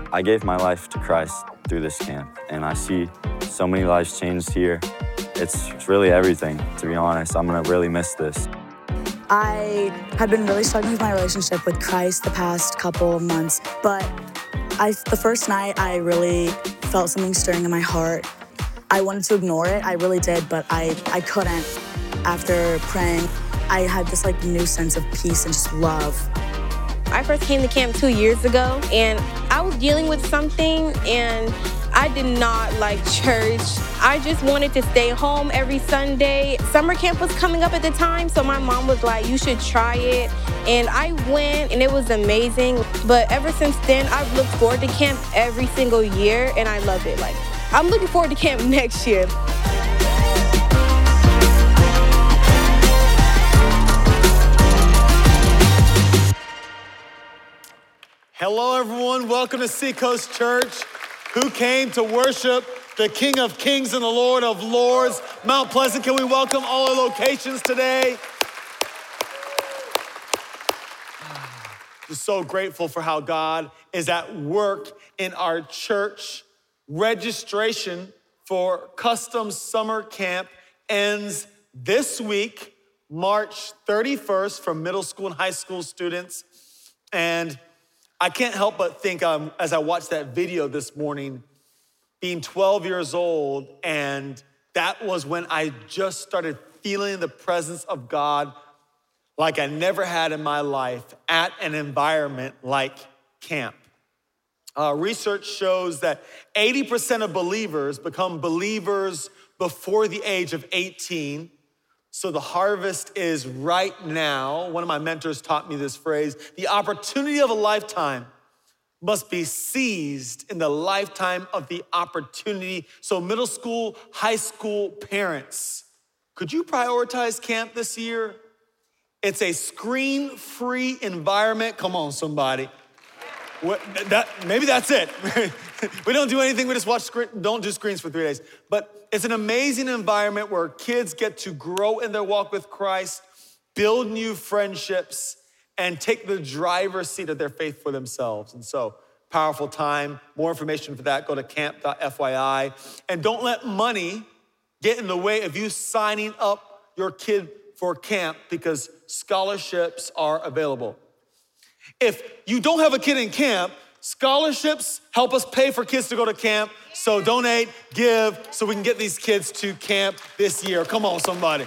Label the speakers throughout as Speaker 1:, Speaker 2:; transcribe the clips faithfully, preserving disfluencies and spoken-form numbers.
Speaker 1: I gave my life to Christ through this camp, and I see so many lives changed here. It's, it's really everything, to be honest. I'm gonna really miss this.
Speaker 2: I had been really struggling with my relationship with Christ the past couple of months, but I, the first night I really felt something stirring in my heart. I wanted to ignore it, I really did, but I, I couldn't. After praying, I had this like new sense of peace and just love.
Speaker 3: I first came to camp two years ago, and I was dealing with something, and I did not like church. I just wanted to stay home every Sunday. Summer camp was coming up at the time, so my mom was like, you should try it. And I went, and it was amazing. But ever since then, I've looked forward to camp every single year, and I love it. Like, I'm looking forward to camp next year.
Speaker 4: Hello, everyone. Welcome to Seacoast Church. Who came to worship the King of Kings and the Lord of Lords? Mount Pleasant, can we welcome all our locations today? Just so grateful for how God is at work in our church. Registration for Custom Summer Camp ends this week, March thirty-first, for middle school and high school students. And I can't help but think um, as I watched that video this morning, being twelve years old, and that was when I just started feeling the presence of God like I never had in my life at an environment like camp. Uh, research shows that eighty percent of believers become believers before the age of eighteen. So the harvest is right now. One of my mentors taught me this phrase: the opportunity of a lifetime must be seized in the lifetime of the opportunity. So middle school, high school parents, could you prioritize camp this year? It's a screen-free environment. Come on, somebody. What, that, maybe that's it. We don't do anything, we just watch screen, don't do screens for three days. But it's an amazing environment where kids get to grow in their walk with Christ, build new friendships, and take the driver's seat of their faith for themselves. And so, powerful time. More information for that, go to camp dot F Y I. And don't let money get in the way of you signing up your kid for camp, because scholarships are available. If you don't have a kid in camp, scholarships help us pay for kids to go to camp. So donate, give, so we can get these kids to camp this year. Come on, somebody.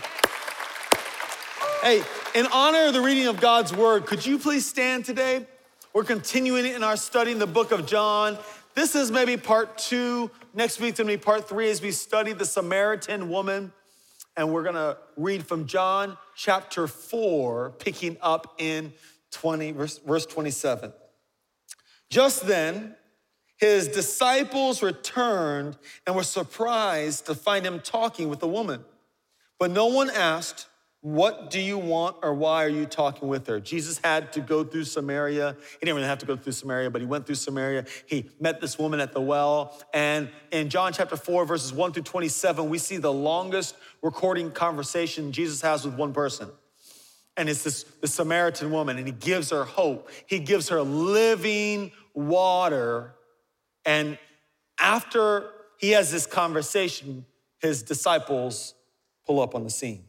Speaker 4: Hey, in honor of the reading of God's word, could you please stand today? We're continuing in our study in the book of John. This is maybe part two. Next week's gonna be part three as we study the Samaritan woman. And we're gonna read from John chapter four, picking up in twenty, verse, verse twenty-seven. Just then, his disciples returned and were surprised to find him talking with a woman. But no one asked, what do you want, or why are you talking with her? Jesus had to go through Samaria. He didn't really have to go through Samaria, but he went through Samaria. He met this woman at the well. And in John chapter four, verses one through twenty-seven, we see the longest recording conversation Jesus has with one person. And it's this the Samaritan woman, and he gives her hope. He gives her living water. And after he has this conversation, his disciples pull up on the scene.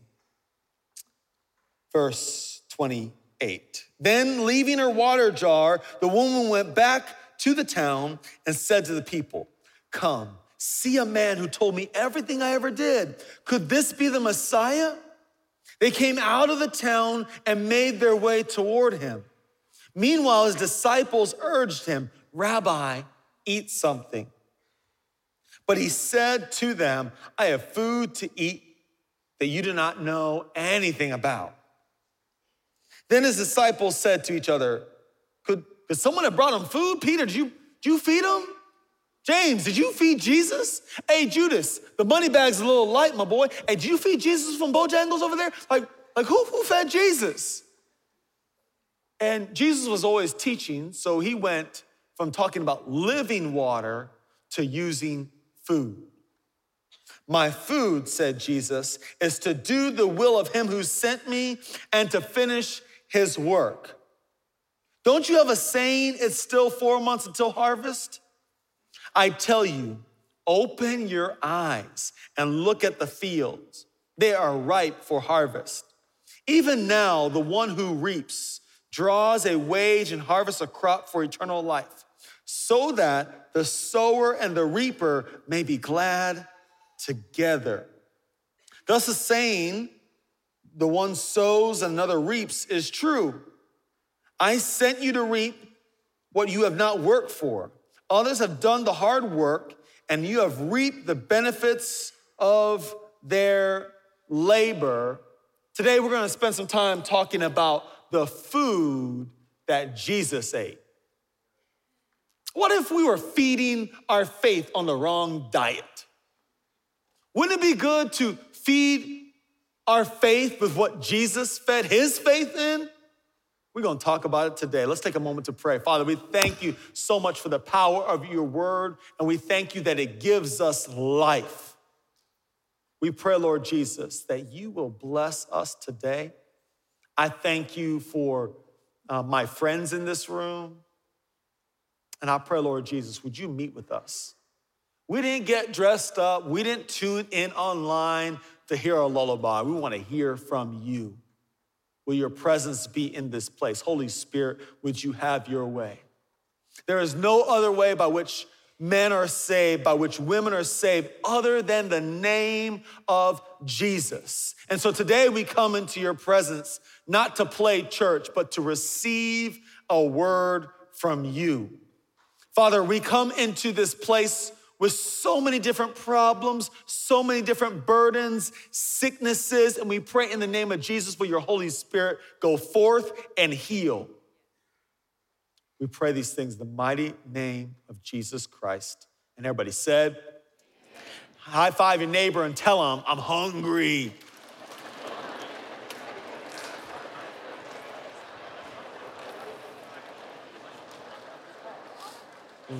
Speaker 4: Verse twenty-eight. Then, leaving her water jar, the woman went back to the town and said to the people, come, see a man who told me everything I ever did. Could this be the Messiah? They came out of the town and made their way toward him. Meanwhile, his disciples urged him, Rabbi, eat something. But he said to them, I have food to eat that you do not know anything about. Then his disciples said to each other, could, could someone have brought him food? Peter, did you, did you feed him? James, did you feed Jesus? Hey, Judas, the money bag's a little light, my boy. Hey, did you feed Jesus from Bojangles over there? Like, like who, who fed Jesus? And Jesus was always teaching, so he went from talking about living water to using food. My food, said Jesus, is to do the will of him who sent me and to finish his work. Don't you have a saying, it's still four months until harvest? I tell you, open your eyes and look at the fields. They are ripe for harvest. Even now, the one who reaps draws a wage and harvests a crop for eternal life, so that the sower and the reaper may be glad together. Thus the saying, the one sows and another reaps, is true. I sent you to reap what you have not worked for. Others have done the hard work, and you have reaped the benefits of their labor. Today, we're gonna spend some time talking about the food that Jesus ate. What if we were feeding our faith on the wrong diet? Wouldn't it be good to feed our faith with what Jesus fed his faith in? We're gonna talk about it today. Let's take a moment to pray. Father, we thank you so much for the power of your word, and we thank you that it gives us life. We pray, Lord Jesus, that you will bless us today. I thank you for uh, my friends in this room. And I pray, Lord Jesus, would you meet with us? We didn't get dressed up. We didn't tune in online to hear a lullaby. We want to hear from you. Will your presence be in this place? Holy Spirit, would you have your way? There is no other way by which men are saved, by which women are saved, other than the name of Jesus. And so today we come into your presence, not to play church, but to receive a word from you. Father, we come into this place with so many different problems, so many different burdens, sicknesses, and we pray in the name of Jesus for your Holy Spirit, go forth and heal. We pray these things in the mighty name of Jesus Christ. And everybody said, amen. High five your neighbor and tell him, I'm hungry. mm.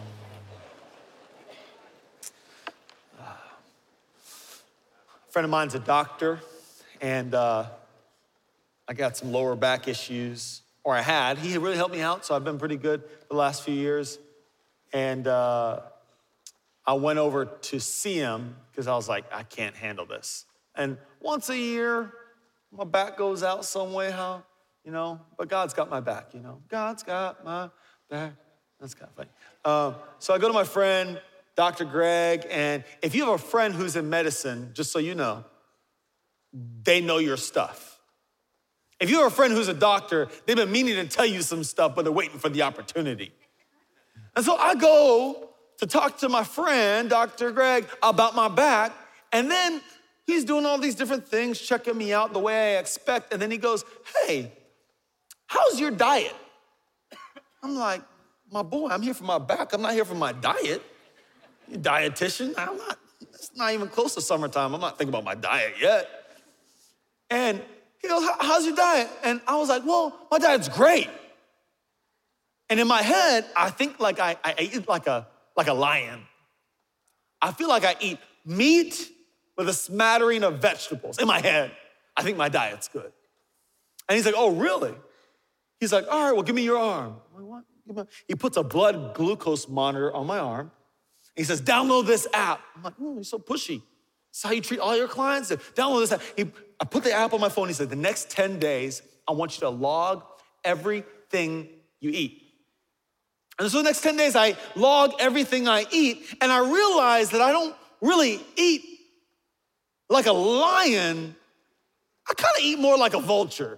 Speaker 4: A friend of mine's a doctor, and uh, I got some lower back issues, or I had. He really helped me out, so I've been pretty good the last few years. And uh, I went over to see him because I was like, I can't handle this. And once a year, my back goes out some way, how, you know, but God's got my back, you know. God's got my back. That's kind of funny. Um, so I go to my friend, Doctor Greg, and if you have a friend who's in medicine, just so you know, they know your stuff. If you have a friend who's a doctor, they've been meaning to tell you some stuff, but they're waiting for the opportunity. And so I go to talk to my friend, Doctor Greg, about my back, and then he's doing all these different things, checking me out the way I expect, and then he goes, hey, how's your diet? I'm like, my boy, I'm here for my back. I'm not here for my diet. You dietitian? I'm not, it's not even close to summertime. I'm not thinking about my diet yet. And he goes, how's your diet? And I was like, well, my diet's great. And in my head, I think like I, I eat like a, like a lion. I feel like I eat meat with a smattering of vegetables. In my head, I think my diet's good. And he's like, oh, really? He's like, all right, well, give me your arm. I'm like, what? He puts a blood glucose monitor on my arm. He says, download this app. I'm like, oh, you're so pushy. That's how you treat all your clients? Download this app. He, I put the app on my phone. He said, the next ten days, I want you to log everything you eat. And so the next ten days, I log everything I eat, and I realize that I don't really eat like a lion. I kind of eat more like a vulture.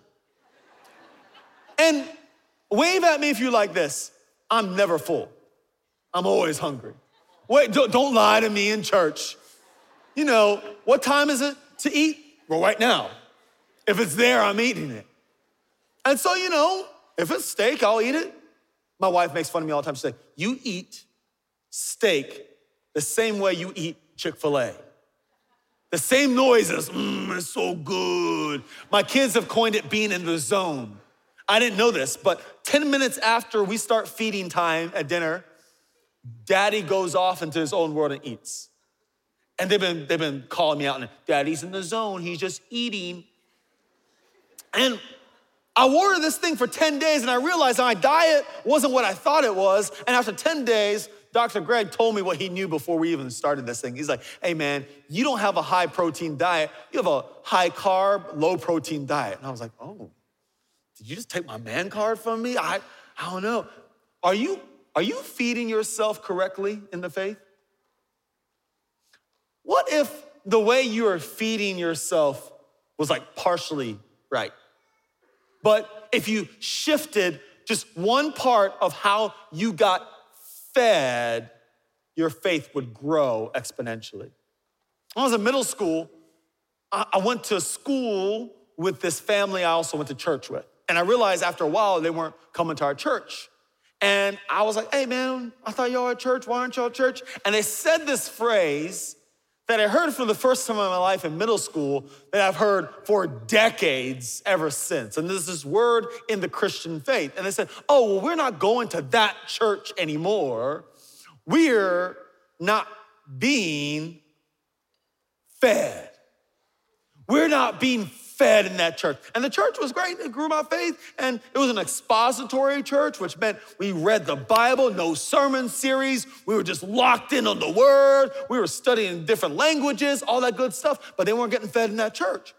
Speaker 4: And wave at me if you like this. I'm never full. I'm always hungry. Wait, don't, don't lie to me in church. You know, what time is it to eat? Well, right now. If it's there, I'm eating it. And so, you know, if it's steak, I'll eat it. My wife makes fun of me all the time. She's like, you eat steak the same way you eat Chick-fil-A. The same noises, mmm, it's so good. My kids have coined it being in the zone. I didn't know this, but ten minutes after we start feeding time at dinner, Daddy goes off into his own world and eats. And they've been, they've been calling me out, and Daddy's in the zone, he's just eating. And I wore this thing for ten days and I realized my diet wasn't what I thought it was. And after ten days, Doctor Greg told me what he knew before we even started this thing. He's like, hey man, you don't have a high protein diet. You have a high carb, low protein diet. And I was like, oh, did you just take my man card from me? I, I don't know. Are you, are you feeding yourself correctly in the faith? What if the way you are feeding yourself was like partially right? But if you shifted just one part of how you got fed, your faith would grow exponentially. When I was in middle school, I went to school with this family I also went to church with. And I realized after a while they weren't coming to our church. And I was like, hey man, I thought y'all were at church. Why aren't y'all at church? And they said this phrase that I heard for the first time in my life in middle school that I've heard for decades ever since. And there's this word in the Christian faith. And they said, oh, well, we're not going to that church anymore. We're not being fed. We're not being fed in that church. And the church was great. It grew my faith. And it was an expository church, which meant we read the Bible, no sermon series. We were just locked in on the word. We were studying different languages, all that good stuff, but they weren't getting fed in that church.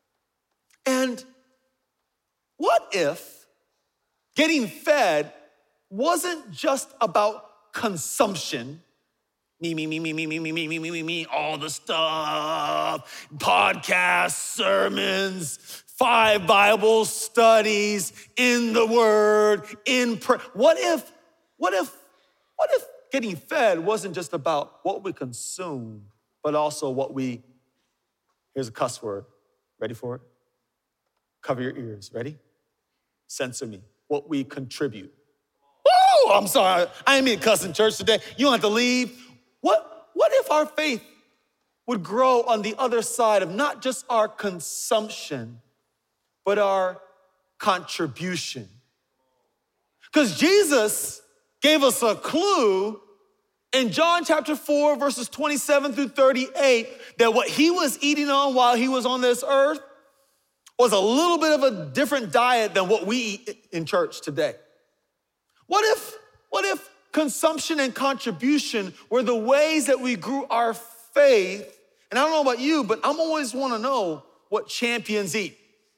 Speaker 4: And what if getting fed wasn't just about consumption? Me, me, me, me, me, me, me, me, me, me, me, me, all the stuff, podcasts, sermons, five Bible studies, in the Word, in prayer. What if, what if, what if getting fed wasn't just about what we consume, but also what we, here's a cuss word. Ready for it? Cover your ears. Ready? Censor me. What we contribute. Oh, I'm sorry. I didn't mean to cuss in church today. You don't have to leave. What, what if our faith would grow on the other side of not just our consumption, but our contribution? Because Jesus gave us a clue in John chapter four, verses twenty-seven through thirty-eight, that what he was eating on while he was on this earth was a little bit of a different diet than what we eat in church today. What if, what if consumption and contribution were the ways that we grew our faith? And I don't know about you, but I'm always want to know what champions eat.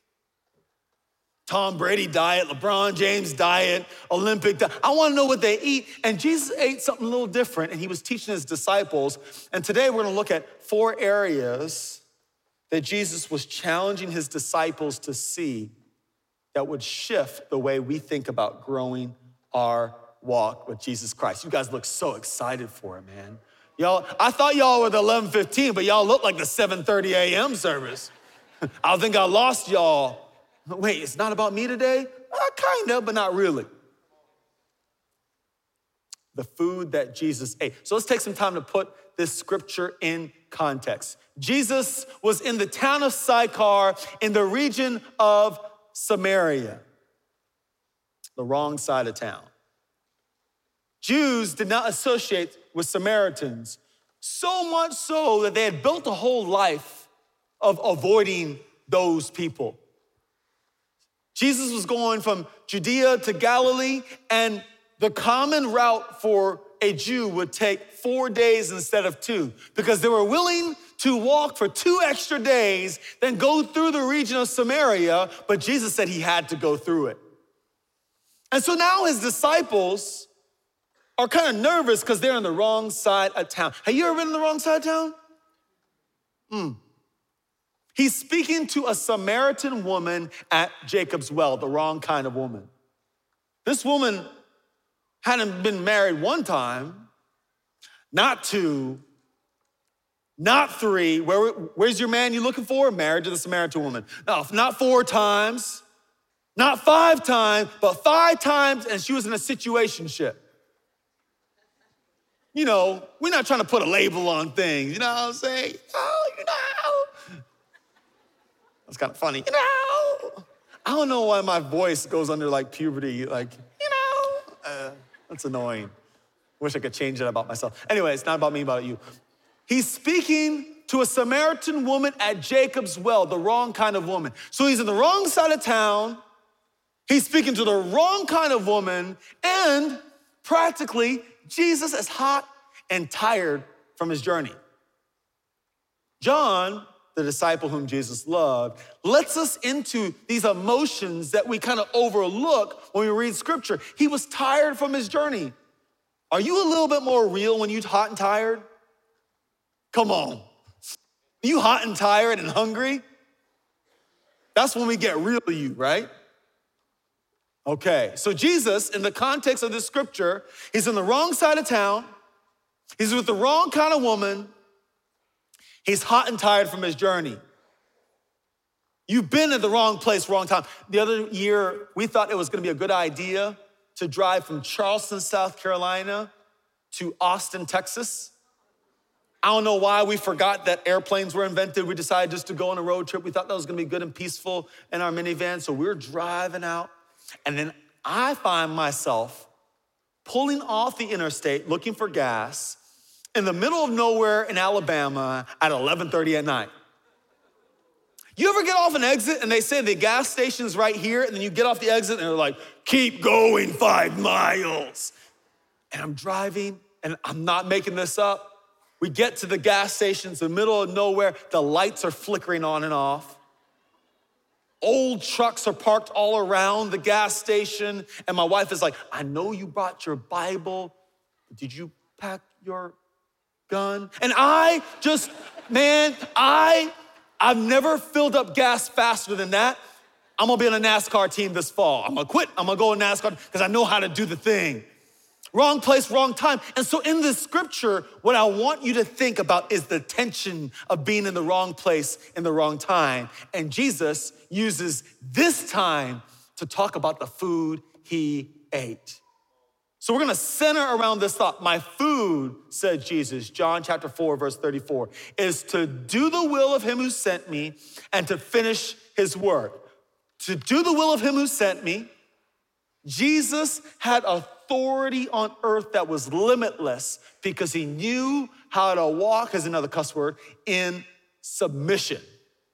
Speaker 4: Tom Brady diet, LeBron James diet, Olympic diet. I want to know what they eat. And Jesus ate something a little different, and he was teaching his disciples. And today we're going to look at four areas that Jesus was challenging his disciples to see that would shift the way we think about growing our walk with Jesus Christ. You guys look so excited for it, man. Y'all, I thought y'all were the eleven fifteen, but y'all look like the seven thirty a.m. service. I think I lost y'all. Wait, it's not about me today? Uh, kind of, but not really. The food that Jesus ate. So let's take some time to put this scripture in context. Jesus was in the town of Sychar in the region of Samaria, the wrong side of town. Jews did not associate with Samaritans, so much so that they had built a whole life of avoiding those people. Jesus was going from Judea to Galilee, and the common route for a Jew would take four days instead of two, because they were willing to walk for two extra days, then go through the region of Samaria, but Jesus said he had to go through it. And so now his disciples are kind of nervous because they're on the wrong side of town. Have you ever been on the wrong side of town? Hmm. He's speaking to a Samaritan woman at Jacob's well, the wrong kind of woman. This woman hadn't been married one time, not two, not three. Where, where's your man you looking for? Married to the Samaritan woman. No, not four times, not five times, but five times, and she was in a situationship. You know, we're not trying to put a label on things, you know what I'm saying? Oh, you know. That's kind of funny. You know. I don't know why my voice goes under like puberty, like, you know. Uh, that's annoying. Wish I could change that about myself. Anyway, it's not about me, about you. He's speaking to a Samaritan woman at Jacob's well, the wrong kind of woman. So he's in the wrong side of town, He's speaking to the wrong kind of woman, and practically, Jesus is hot and tired from his journey. John, the disciple whom Jesus loved, lets us into these emotions that we kind of overlook when we read scripture. He was tired from his journey. Are you a little bit more real when you're hot and tired? Come on. You hot and tired and hungry? That's when we get real to you, right? Okay, so Jesus, in the context of this scripture, he's in the wrong side of town. He's with the wrong kind of woman. He's hot and tired from his journey. You've been in the wrong place, wrong time. The other year, we thought it was gonna be a good idea to drive from Charleston, South Carolina to Austin, Texas. I don't know why we forgot that airplanes were invented. We decided just to go on a road trip. We thought that was gonna be good and peaceful in our minivan. So we're driving out, and then I find myself pulling off the interstate looking for gas in the middle of nowhere in Alabama at eleven thirty at night. You ever get off an exit and they say the gas station's right here, and then you get off the exit and they're like, keep going five miles. And I'm driving, and I'm not making this up. We get to the gas station, it's in the middle of nowhere. The lights are flickering on and off. Old trucks are parked all around the gas station. And my wife is like, I know you brought your Bible, but did you pack your gun? And I just, man, I, I've never filled up gas faster than that. I'm gonna be on a NASCAR team this fall. I'm gonna quit, I'm gonna go in NASCAR because I know how to do the thing. Wrong place, wrong time. And so in this scripture, what I want you to think about is the tension of being in the wrong place in the wrong time. And Jesus uses this time to talk about the food he ate. So we're gonna center around this thought. My food, said Jesus, John chapter four, verse thirty-four, is to do the will of him who sent me and to finish his work. To do the will of him who sent me, Jesus had authority on earth that was limitless because he knew how to walk, as another cuss word, in submission.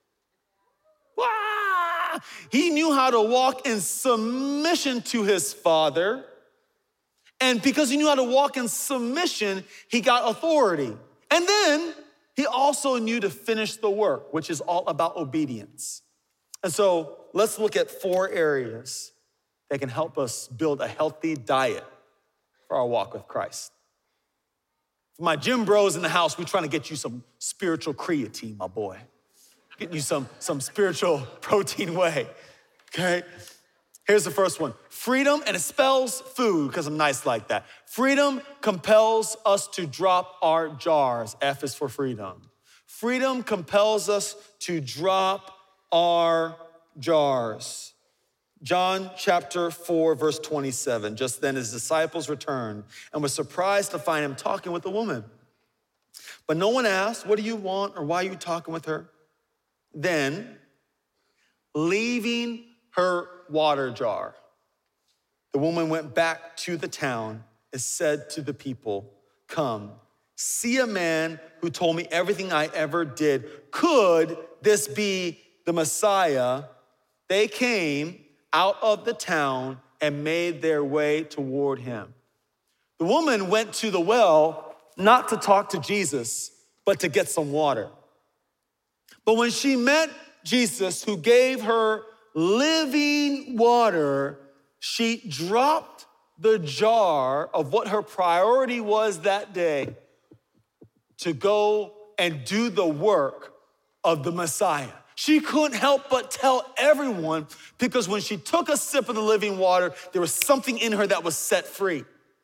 Speaker 4: Wah! He knew how to walk in submission to his Father. And because he knew how to walk in submission, he got authority. And then he also knew to finish the work, which is all about obedience. And so let's look at four areas that can help us build a healthy diet for our walk with Christ. For my gym bros in the house, we're trying to get you some spiritual creatine, my boy. Getting you some, some spiritual protein whey, okay? Here's the first one. Freedom, and it spells food because I'm nice like that. Freedom compels us to drop our jars. F is for freedom. Freedom compels us to drop our jars. John chapter four, verse twenty-seven. Just then his disciples returned and were surprised to find him talking with a woman. But no one asked, what do you want, or why are you talking with her? Then, leaving her water jar, the woman went back to the town and said to the people, come, see a man who told me everything I ever did. Could this be the Messiah? They came out of the town and made their way toward him. The woman went to the well not to talk to Jesus, but to get some water. But when she met Jesus, who gave her living water, she dropped the jar of what her priority was that day to go and do the work of the Messiah. She couldn't help but tell everyone, because when she took a sip of the living water, there was something in her that was set free.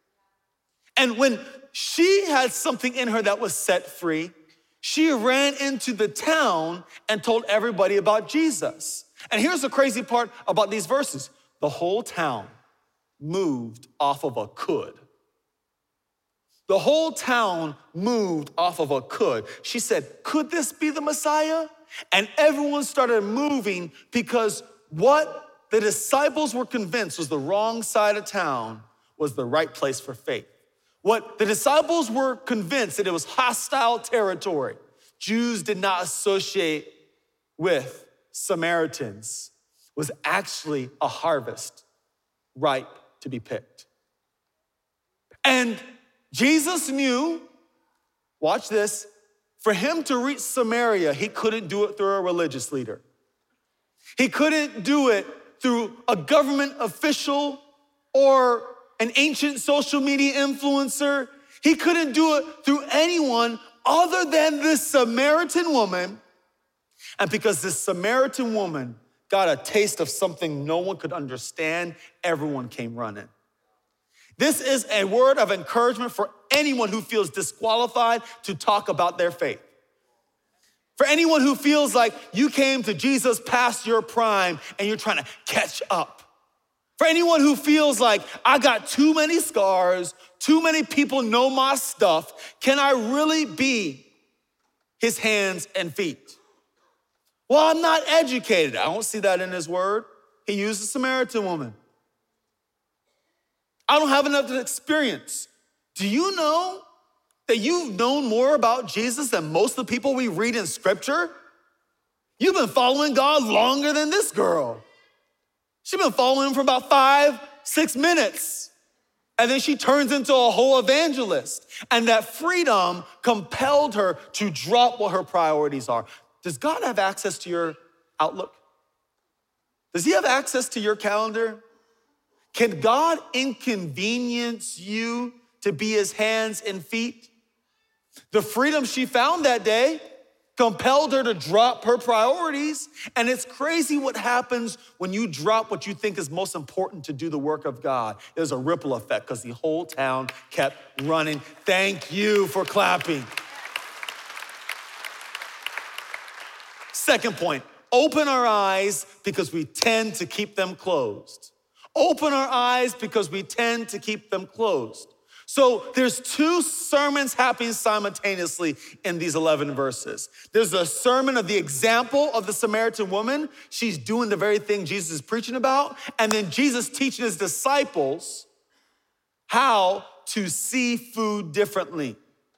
Speaker 4: And when she had something in her that was set free, she ran into the town and told everybody about Jesus. And here's the crazy part about these verses. The whole town moved off of a could. The whole town moved off of a could. She said, could this be the Messiah? And everyone started moving because what the disciples were convinced was the wrong side of town was the right place for faith. What the disciples were convinced that it was hostile territory. Jews did not associate with Samaritans, was actually a harvest ripe to be picked. And Jesus knew, watch this, for him to reach Samaria, he couldn't do it through a religious leader. He couldn't do it through a government official or an ancient social media influencer. He couldn't do it through anyone other than this Samaritan woman. And because this Samaritan woman got a taste of something no one could understand, everyone came running. This is a word of encouragement for anyone who feels disqualified to talk about their faith. For anyone who feels like you came to Jesus past your prime and you're trying to catch up. For anyone who feels like, I got too many scars, too many people know my stuff, can I really be his hands and feet? Well, I'm not educated. I don't see that in his word. He used a Samaritan woman. I don't have enough experience. Do you know that you've known more about Jesus than most of the people we read in scripture? You've been following God longer than this girl. She's been following him for about five, six minutes. And then she turns into a whole evangelist. And that freedom compelled her to drop what her priorities are. Does God have access to your Outlook? Does he have access to your calendar? Can God inconvenience you to be his hands and feet? The freedom she found that day compelled her to drop her priorities. And it's crazy what happens when you drop what you think is most important to do the work of God. There's a ripple effect because the whole town kept running. Thank you for clapping. Second point, open our eyes because we tend to keep them closed. Open our eyes because we tend to keep them closed. So there's two sermons happening simultaneously in these eleven verses. There's a sermon of the example of the Samaritan woman. She's doing the very thing Jesus is preaching about. And then Jesus teaching his disciples how to see food differently.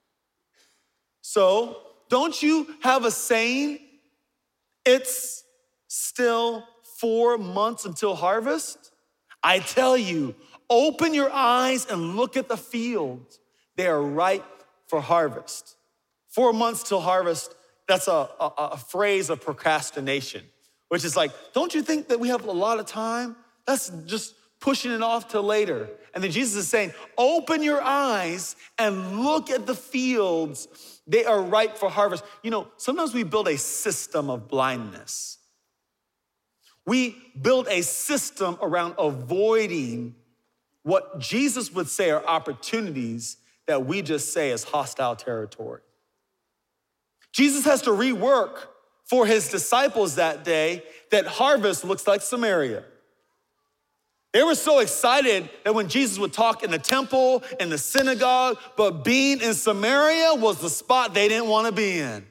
Speaker 4: So don't you have a saying? It's still four months until harvest. I tell you, open your eyes and look at the fields. They are ripe for harvest. Four months till harvest, that's a, a, a phrase of procrastination, which is like, don't you think that we have a lot of time? That's just pushing it off till later. And then Jesus is saying, open your eyes and look at the fields. They are ripe for harvest. You know, sometimes we build a system of blindness. We build a system around avoiding what Jesus would say are opportunities that we just say is hostile territory. Jesus has to rework for his disciples that day that harvest looks like Samaria. They were so excited that when Jesus would talk in the temple, in the synagogue, but being in Samaria was the spot they didn't want to be in.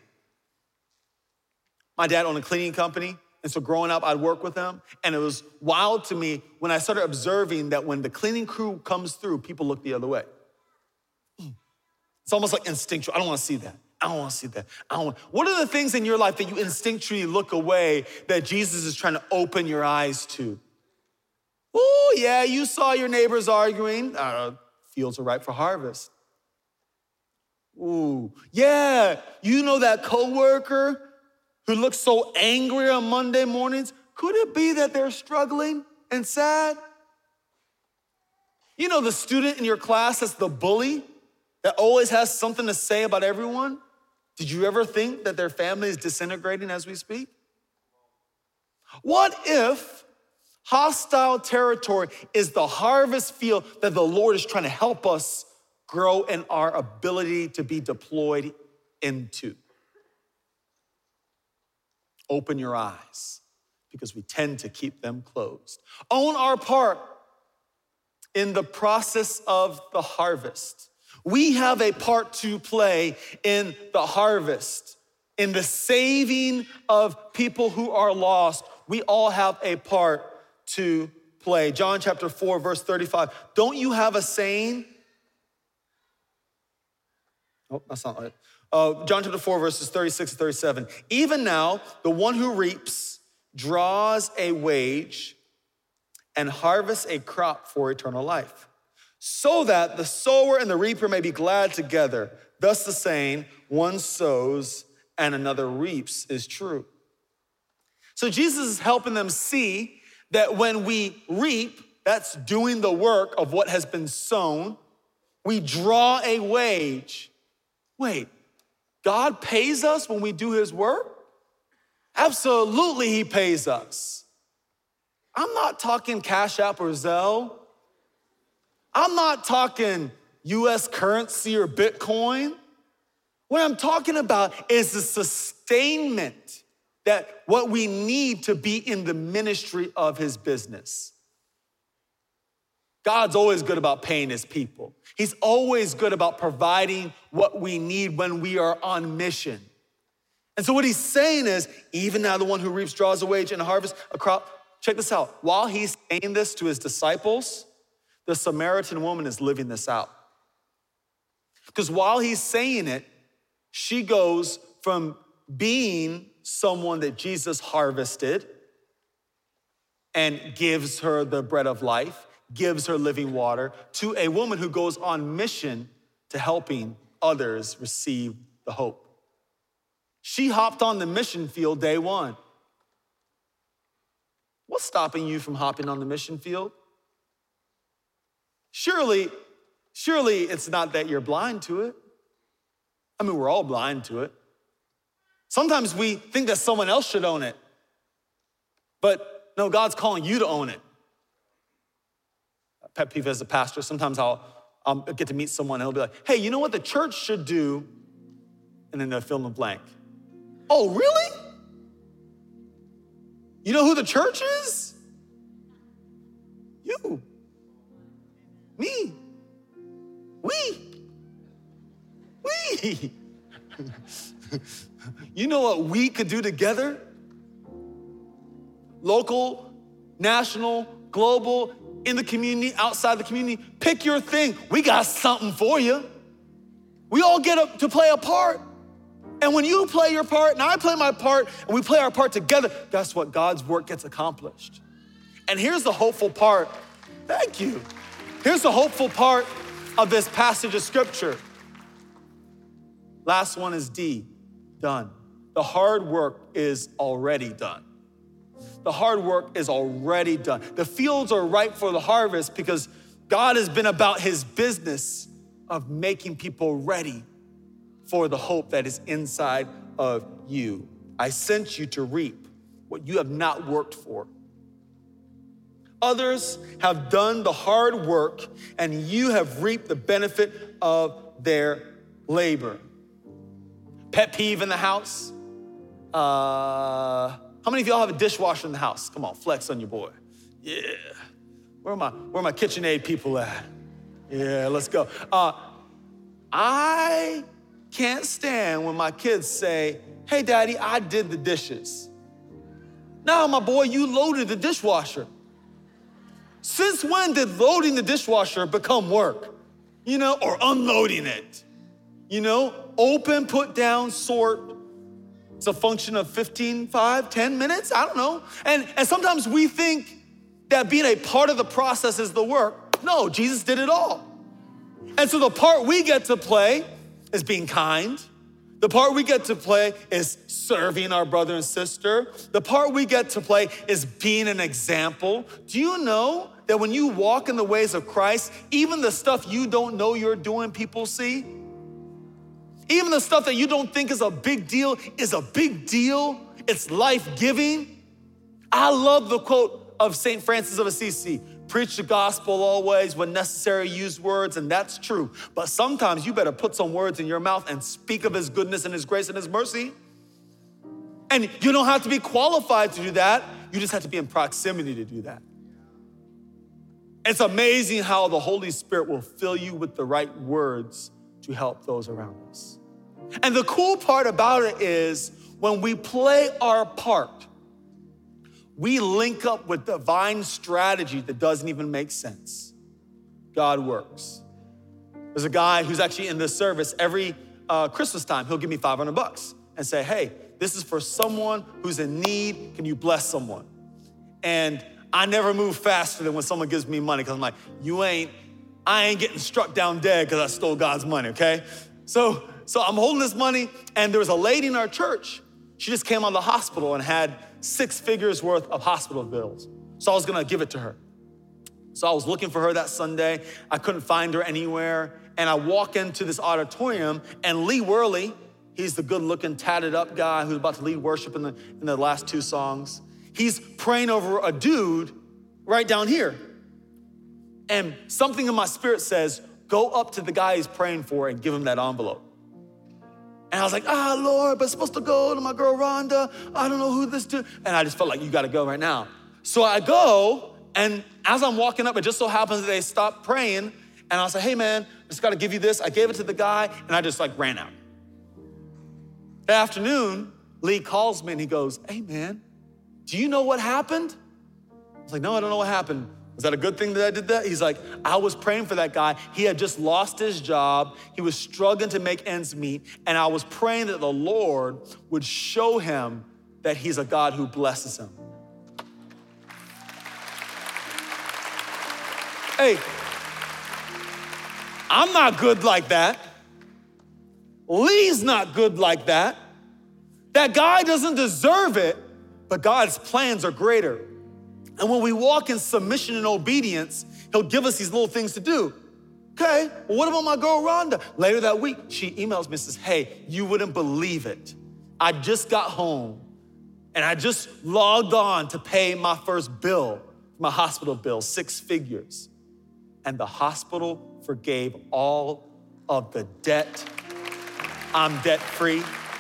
Speaker 4: My dad owned a cleaning company, and so growing up, I'd work with him, and it was wild to me when I started observing that when the cleaning crew comes through, people look the other way. It's almost like instinctual. I don't want to see that. I don't want to see that. I don't want. What are the things in your life that you instinctually look away that Jesus is trying to open your eyes to? Oh, yeah, you saw your neighbors arguing. Uh, fields are ripe for harvest. Ooh, yeah, you know that coworker who looks so angry on Monday mornings? Could it be that they're struggling and sad? You know the student in your class that's the bully that always has something to say about everyone? Did you ever think that their family is disintegrating as we speak? What if hostile territory is the harvest field that the Lord is trying to help us grow in our ability to be deployed into? Open your eyes because we tend to keep them closed. Own our part in the process of the harvest. We have a part to play in the harvest, in the saving of people who are lost. We all have a part to play. John chapter four, verse thirty-five. Don't you have a saying? Oh, that's not it. Uh, John chapter four, verses thirty-six and thirty-seven. Even now, the one who reaps draws a wage and harvest a crop for eternal life, so that the sower and the reaper may be glad together. Thus the saying, one sows and another reaps is true. So Jesus is helping them see that when we reap, that's doing the work of what has been sown. We draw a wage. Wait, God pays us when we do his work? Absolutely, he pays us. I'm not talking Cash App or Zelle. I'm not talking U S currency or Bitcoin. What I'm talking about is the sustainment that what we need to be in the ministry of his business. God's always good about paying his people. He's always good about providing what we need when we are on mission. And so what he's saying is, even now the one who reaps draws a wage and a harvest, a crop. Check this out. While he's saying this to his disciples, the Samaritan woman is living this out. Because while he's saying it, she goes from being someone that Jesus harvested and gives her the bread of life, gives her living water, to a woman who goes on mission to helping others receive the hope. She hopped on the mission field day one. What's stopping you from hopping on the mission field? Surely, surely it's not that you're blind to it. I mean, we're all blind to it. Sometimes we think that someone else should own it. But no, God's calling you to own it. Pet peeve as a pastor, sometimes I'll, I'll get to meet someone and he'll be like, hey, you know what the church should do? And then they'll fill in the blank. Oh, really? You know who the church is? You. Me. We. We. You know what we could do together? Local, national, global, in the community, outside the community. Pick your thing. We got something for you. We all get up to play a part. And when you play your part and I play my part and we play our part together, guess what? God's work gets accomplished. And here's the hopeful part. Thank you. Here's the hopeful part of this passage of scripture. Last one is D, done. The hard work is already done. The hard work is already done. The fields are ripe for the harvest because God has been about his business of making people ready for the hope that is inside of you. I sent you to reap what you have not worked for. Others have done the hard work and you have reaped the benefit of their labor. Pet peeve in the house. Uh, how many of y'all have a dishwasher in the house? Come on, flex on your boy. Yeah. Where are my, where are my KitchenAid people at? Yeah, let's go. Uh, I can't stand when my kids say, hey, daddy, I did the dishes. Now, my boy, you loaded the dishwasher. Since when did loading the dishwasher become work? You know, or unloading it? You know, open, put down, sort. It's a function of fifteen, five, ten minutes, I don't know. And, and sometimes we think that being a part of the process is the work. No, Jesus did it all. And so the part we get to play is being kind. The part we get to play is serving our brother and sister. The part we get to play is being an example. Do you know that when you walk in the ways of Christ, even the stuff you don't know you're doing, people see? Even the stuff that you don't think is a big deal is a big deal. It's life-giving. I love the quote of Saint Francis of Assisi. Preach the gospel always, when necessary, use words, and that's true. But sometimes you better put some words in your mouth and speak of his goodness and his grace and his mercy. And you don't have to be qualified to do that. You just have to be in proximity to do that. It's amazing how the Holy Spirit will fill you with the right words to help those around us. And the cool part about it is when we play our part, we link up with divine strategy that doesn't even make sense. God works. There's a guy who's actually in this service every uh, Christmas time. He'll give me five hundred bucks and say, hey, this is for someone who's in need. Can you bless someone? And I never move faster than when someone gives me money because I'm like, you ain't, I ain't getting struck down dead because I stole God's money, okay? So, so I'm holding this money, and there was a lady in our church. She just came out of the hospital and had six figures worth of hospital bills. So I was gonna give it to her. So I was looking for her that Sunday. I couldn't find her anywhere. And I walk into this auditorium, and Lee Worley, he's the good-looking, tatted-up guy who's about to lead worship in the, in the last two songs. He's praying over a dude right down here. And something in my spirit says, go up to the guy he's praying for and give him that envelope. And I was like, ah, Lord, but it's supposed to go to my girl Rhonda. I don't know who this dude. And I just felt like, you gotta go right now. So I go, and as I'm walking up, it just so happens that they stopped praying. And I was like, hey man, I just gotta give you this. I gave it to the guy, and I just like ran out. That afternoon, Lee calls me and he goes, hey man, do you know what happened? I was like, no, I don't know what happened. Was that a good thing that I did that? He's like, I was praying for that guy. He had just lost his job. He was struggling to make ends meet. And I was praying that the Lord would show him that he's a God who blesses him. Hey, I'm not good like that. Lee's not good like that. That guy doesn't deserve it, but God's plans are greater. And when we walk in submission and obedience, he'll give us these little things to do. Okay, well, what about my girl Rhonda? Later that week, she emails me and says, hey, you wouldn't believe it. I just got home and I just logged on to pay my first bill, my hospital bill, six figures. And the hospital forgave all of the debt. I'm debt-free.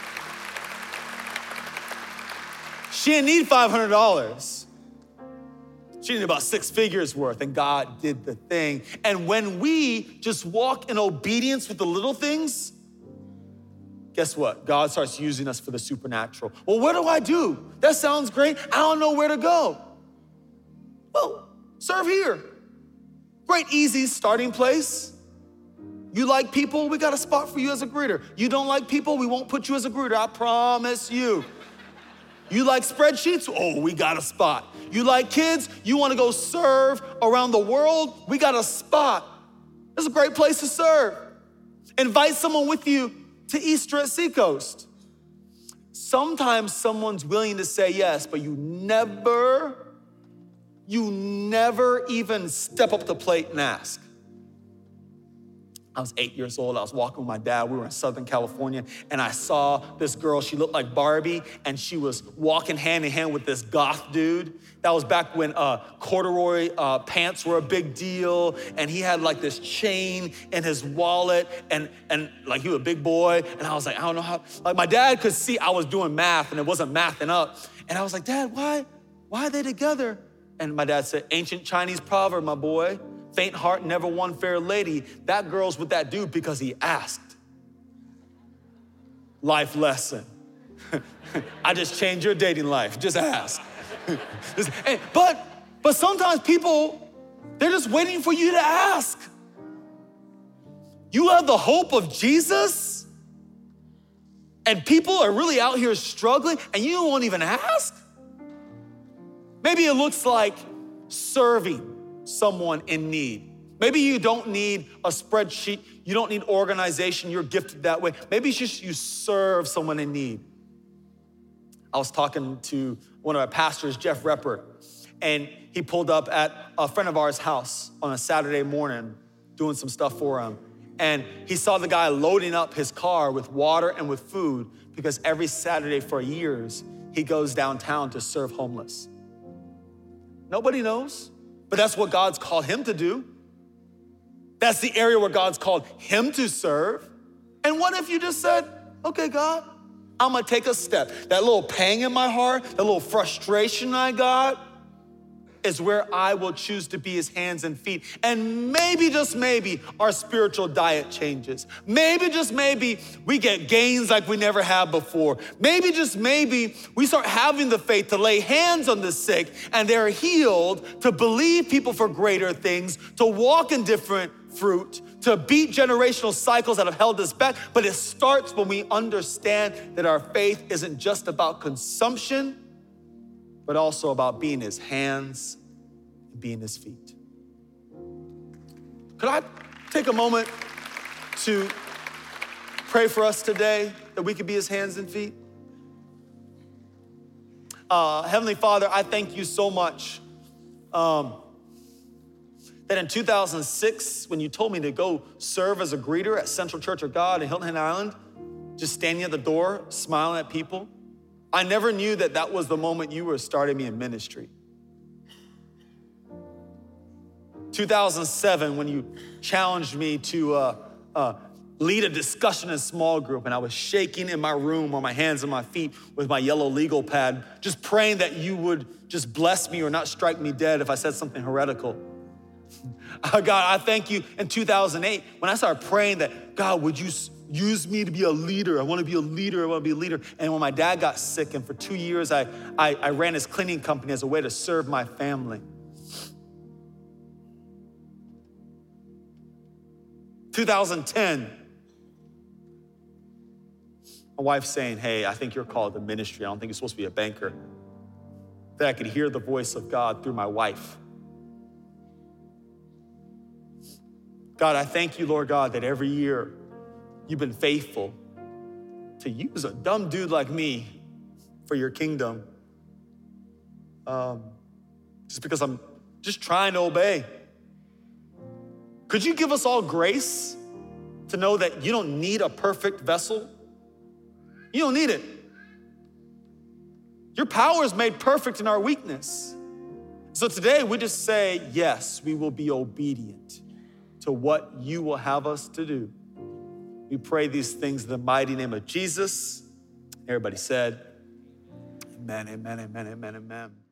Speaker 4: She didn't need five hundred dollars. She needed about six figures worth, and God did the thing. And when we just walk in obedience with the little things, guess what? God starts using us for the supernatural. Well, what do I do? That sounds great. I don't know where to go. Well, serve here. Great, easy starting place. You like people? We got a spot for you as a greeter. You don't like people? We won't put you as a greeter, I promise you. You like spreadsheets? Oh, we got a spot. You like kids? You want to go serve around the world? We got a spot. It's a great place to serve. Invite someone with you to Easter at Seacoast. Sometimes someone's willing to say yes, but you never, you never even step up to the plate and ask. I was eight years old. I was walking with my dad. We were in Southern California, and I saw this girl. She looked like Barbie, and she was walking hand in hand with this goth dude. That was back when uh, corduroy uh, pants were a big deal, and he had like this chain in his wallet, and and like he was a big boy. And I was like, I don't know how. Like my dad could see I was doing math, and it wasn't mathing up. And I was like, Dad, why, why are they together? And my dad said, ancient Chinese proverb, my boy. Faint heart never won fair lady. That girl's with that dude because he asked. Life lesson. I just changed your dating life. Just ask. but, but sometimes people, they're just waiting for you to ask. You have the hope of Jesus, and people are really out here struggling, and you won't even ask? Maybe it looks like serving someone in need. Maybe you don't need a spreadsheet. You don't need organization. You're gifted that way. Maybe it's just you serve someone in need. I was talking to one of our pastors, Jeff Repper, and he pulled up at a friend of ours' house on a Saturday morning doing some stuff for him. And he saw the guy loading up his car with water and with food because every Saturday for years, he goes downtown to serve homeless. Nobody knows. But that's what God's called him to do. That's the area where God's called him to serve. And what if you just said, okay, God, I'm gonna take a step. That little pang in my heart, that little frustration I got is where I will choose to be his hands and feet. And maybe, just maybe, our spiritual diet changes. Maybe, just maybe, we get gains like we never have before. Maybe, just maybe, we start having the faith to lay hands on the sick and they're healed, to believe people for greater things, to walk in different fruit, to beat generational cycles that have held us back. But it starts when we understand that our faith isn't just about consumption, but also about being his hands and being his feet. Could I take a moment to pray for us today that we could be his hands and feet? Uh, Heavenly Father, I thank you so much um, that in two thousand six, when you told me to go serve as a greeter at Central Church of God in Hilton Head Island, just standing at the door, smiling at people, I never knew that that was the moment you were starting me in ministry. two thousand seven, when you challenged me to uh, uh, lead a discussion in a small group, and I was shaking in my room on my hands and my feet with my yellow legal pad, just praying that you would just bless me or not strike me dead if I said something heretical. Uh, God, I thank you in two thousand eight, when I started praying that, God, would you use me to be a leader? I want to be a leader, I want to be a leader. And when my dad got sick, and for two years, I, I, I ran his cleaning company as a way to serve my family. two thousand ten, my wife saying, hey, I think you're called to ministry. I don't think you're supposed to be a banker. That I could hear the voice of God through my wife. God, I thank you, Lord God, that every year you've been faithful to use a dumb dude like me for your kingdom. Um, just because I'm just trying to obey. Could you give us all grace to know that you don't need a perfect vessel? You don't need it. Your power is made perfect in our weakness. So today we just say, yes, we will be obedient to what you will have us to do. We pray these things in the mighty name of Jesus. Everybody said, amen, amen, amen, amen, amen.